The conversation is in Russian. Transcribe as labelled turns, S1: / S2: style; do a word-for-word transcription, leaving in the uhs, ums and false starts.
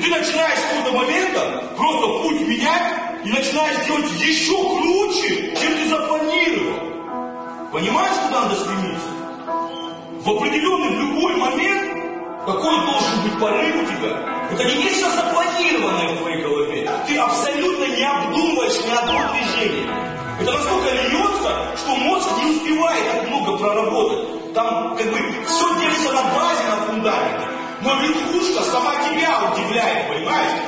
S1: ты начинаешь с какого-то момента просто путь менять и начинаешь делать еще круче, чем ты запланировал. Понимаешь, куда надо стремиться? В определенный, в любой момент, какой должен быть порыв у тебя, это не нечто запланированное в твоей голове. Ты абсолютно не обдумываешь ни одно движение. Это настолько льется, что мозг не успевает так много проработать. Там как бы все делится на базе, на фундаменте. Но верхушка сама тебя удивляет, понимаешь?